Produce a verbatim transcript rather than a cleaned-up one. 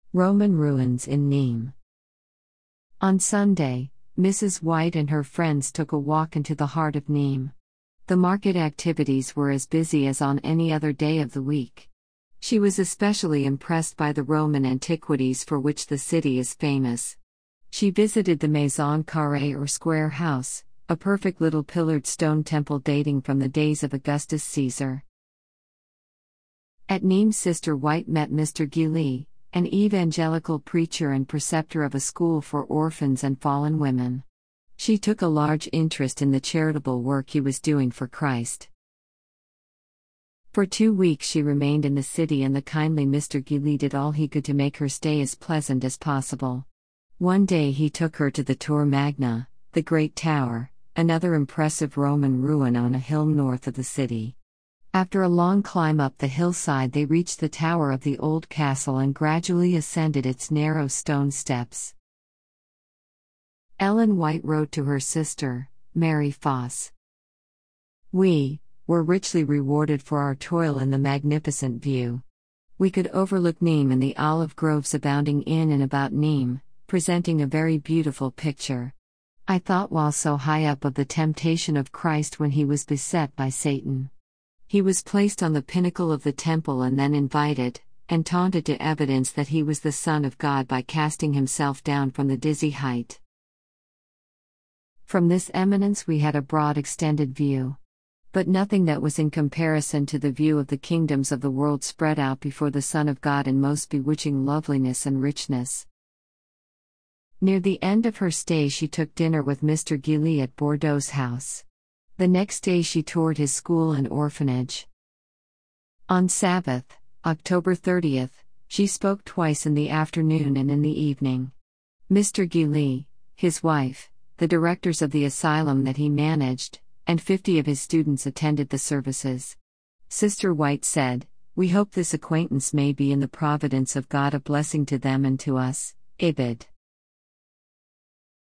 Roman ruins in Nîmes. On Sunday, Missus White and her friends took a walk into the heart of Nîmes. The market activities were as busy as on any other day of the week. She was especially impressed by the Roman antiquities for which the city is famous. She visited the Maison Carrée or Square House, a perfect little pillared stone temple dating from the days of Augustus Caesar. At Nîmes, Sister White met Mister Guilly, an evangelical preacher and preceptor of a school for orphans and fallen women. She took a large interest in the charitable work he was doing for Christ. For two weeks she remained in the city, and the kindly Mister Guilly did all he could to make her stay as pleasant as possible. One day he took her to the Tour Magna, the Great Tower, another impressive Roman ruin on a hill north of the city. After a long climb up the hillside, they reached the tower of the old castle and gradually ascended its narrow stone steps. Ellen White wrote to her sister, Mary Foss. "We were richly rewarded for our toil in the magnificent view. We could overlook Nîmes and the olive groves abounding in and about Nîmes, presenting a very beautiful picture. I thought while so high up of the temptation of Christ when he was beset by Satan. He was placed on the pinnacle of the temple and then invited, and taunted to evidence that he was the Son of God by casting himself down from the dizzy height. From this eminence we had a broad extended view. But nothing that was in comparison to the view of the kingdoms of the world spread out before the Son of God in most bewitching loveliness and richness." Near the end of her stay she took dinner with Mister Guilly at Bordeaux's house. The next day she toured his school and orphanage. On Sabbath, October thirtieth, she spoke twice in the afternoon and in the evening. Mister Guilly, his wife, the directors of the asylum that he managed, and fifty of his students attended the services. Sister White said, "We hope this acquaintance may be in the providence of God a blessing to them and to us." Ibid.